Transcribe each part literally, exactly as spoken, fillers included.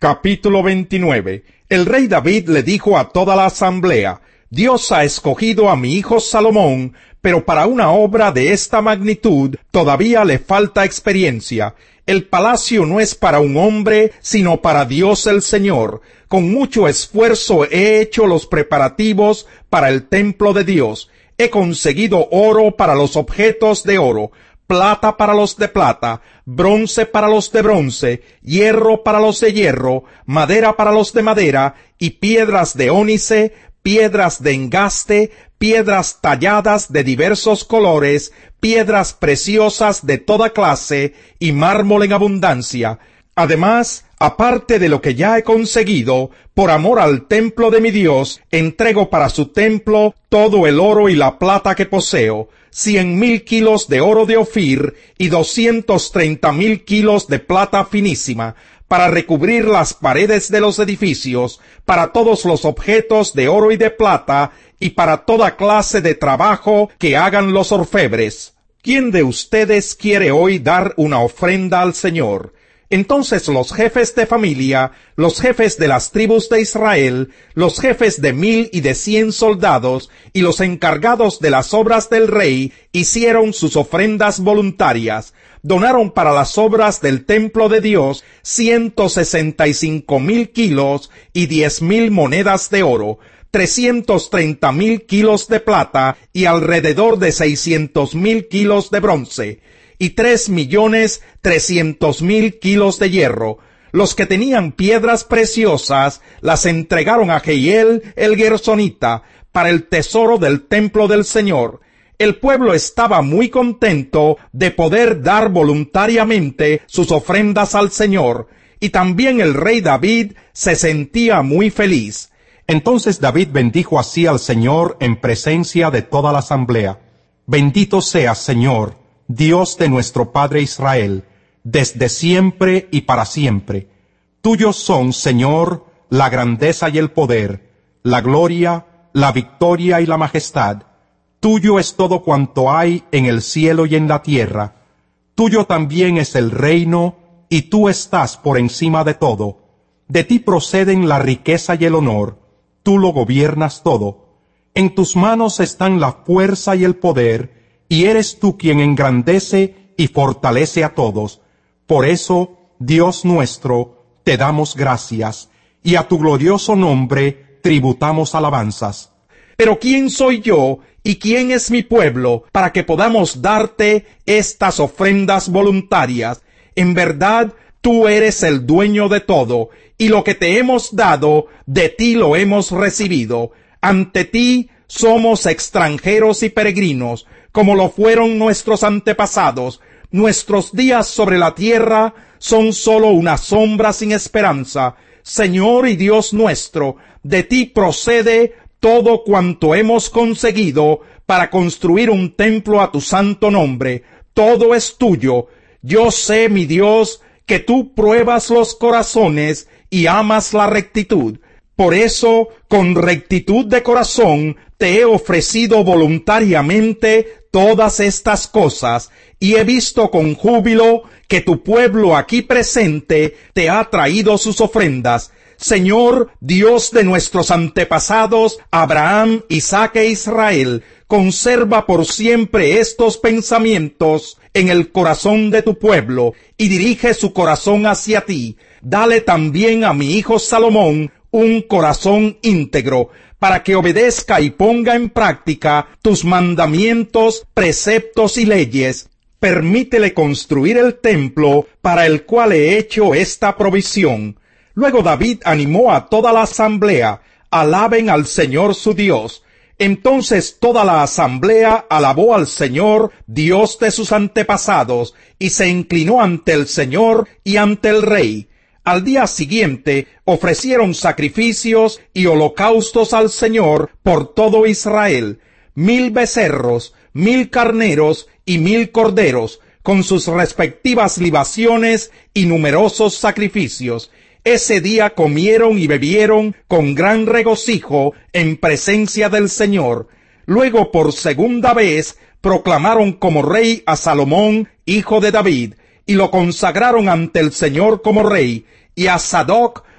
Capítulo veintinueve. El rey David le dijo a toda la asamblea: Dios ha escogido a mi hijo Salomón, pero para una obra de esta magnitud todavía le falta experiencia. El palacio no es para un hombre, sino para Dios el Señor. Con mucho esfuerzo he hecho los preparativos para el templo de Dios. He conseguido oro para los objetos de oro, plata para los de plata, bronce para los de bronce, hierro para los de hierro, madera para los de madera, y piedras de ónice, piedras de engaste, piedras talladas de diversos colores, piedras preciosas de toda clase, y mármol en abundancia. Además, aparte de lo que ya he conseguido, por amor al templo de mi Dios, entrego para su templo todo el oro y la plata que poseo, cien mil kilos de oro de Ofir y doscientos treinta mil kilos de plata finísima, para recubrir las paredes de los edificios, para todos los objetos de oro y de plata, y para toda clase de trabajo que hagan los orfebres. ¿Quién de ustedes quiere hoy dar una ofrenda al Señor? Entonces los jefes de familia, los jefes de las tribus de Israel, los jefes de mil y de cien soldados, y los encargados de las obras del rey, hicieron sus ofrendas voluntarias. Donaron para las obras del templo de Dios ciento sesenta y cinco mil kilos y diez mil monedas de oro, trescientos treinta mil kilos de plata y alrededor de seiscientos mil kilos de bronce, y tres millones trescientos mil kilos de hierro. Los que tenían piedras preciosas las entregaron a Jehiel el Gersonita para el tesoro del templo del Señor. El pueblo estaba muy contento de poder dar voluntariamente sus ofrendas al Señor, y también el rey David se sentía muy feliz. Entonces David bendijo así al Señor en presencia de toda la asamblea: Bendito seas, Señor, Dios de nuestro Padre Israel, desde siempre y para siempre. Tuyos son, Señor, la grandeza y el poder, la gloria, la victoria y la majestad. Tuyo es todo cuanto hay en el cielo y en la tierra. Tuyo también es el reino, y tú estás por encima de todo. De ti proceden la riqueza y el honor. Tú lo gobiernas todo. En tus manos están la fuerza y el poder, y eres tú quien engrandece y fortalece a todos. Por eso, Dios nuestro, te damos gracias, y a tu glorioso nombre tributamos alabanzas. Pero ¿quién soy yo y quién es mi pueblo para que podamos darte estas ofrendas voluntarias? En verdad, tú eres el dueño de todo, y lo que te hemos dado, de ti lo hemos recibido. Ante ti somos extranjeros y peregrinos, como lo fueron nuestros antepasados. Nuestros días sobre la tierra son sólo una sombra sin esperanza. Señor y Dios nuestro, de ti procede todo cuanto hemos conseguido para construir un templo a tu santo nombre. Todo es tuyo. Yo sé, mi Dios, que tú pruebas los corazones y amas la rectitud. Por eso, con rectitud de corazón, te he ofrecido voluntariamente todas estas cosas, y he visto con júbilo que tu pueblo aquí presente te ha traído sus ofrendas. Señor, Dios de nuestros antepasados, Abraham, Isaac e Israel, conserva por siempre estos pensamientos en el corazón de tu pueblo, y dirige su corazón hacia ti. Dale también a mi hijo Salomón un corazón íntegro, para que obedezca y ponga en práctica tus mandamientos, preceptos y leyes. Permítele construir el templo para el cual he hecho esta provisión. Luego David animó a toda la asamblea: alaben al Señor su Dios. Entonces toda la asamblea alabó al Señor, Dios de sus antepasados, y se inclinó ante el Señor y ante el rey. Al día siguiente ofrecieron sacrificios y holocaustos al Señor por todo Israel: mil becerros, mil carneros y mil corderos, con sus respectivas libaciones y numerosos sacrificios. Ese día comieron y bebieron con gran regocijo en presencia del Señor. Luego, por segunda vez, proclamaron como rey a Salomón, hijo de David, y lo consagraron ante el Señor como rey, y a Sadoc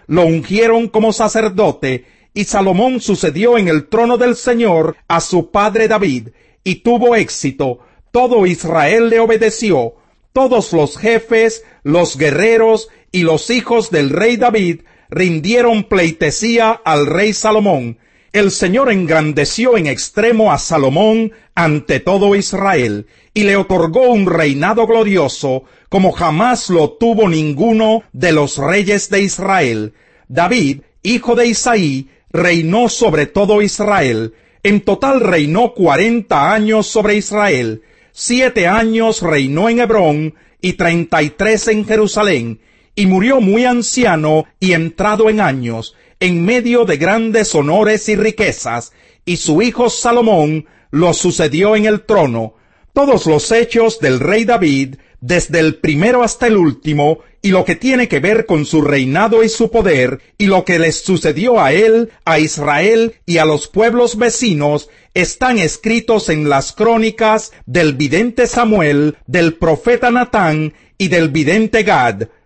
lo ungieron como sacerdote, y Salomón sucedió en el trono del Señor a su padre David, y tuvo éxito. Todo Israel le obedeció. Todos los jefes, los guerreros y los hijos del rey David rindieron pleitesía al rey Salomón. El Señor engrandeció en extremo a Salomón ante todo Israel, y le otorgó un reinado glorioso, como jamás lo tuvo ninguno de los reyes de Israel. David, hijo de Isaí, reinó sobre todo Israel. En total reinó cuarenta años sobre Israel. Siete años reinó en Hebrón, y treinta y tres en Jerusalén, y murió muy anciano y entrado en años, en medio de grandes honores y riquezas, y su hijo Salomón lo sucedió en el trono. Todos los hechos del rey David, desde el primero hasta el último, y lo que tiene que ver con su reinado y su poder, y lo que les sucedió a él, a Israel y a los pueblos vecinos, están escritos en las crónicas del vidente Samuel, del profeta Natán y del vidente Gad.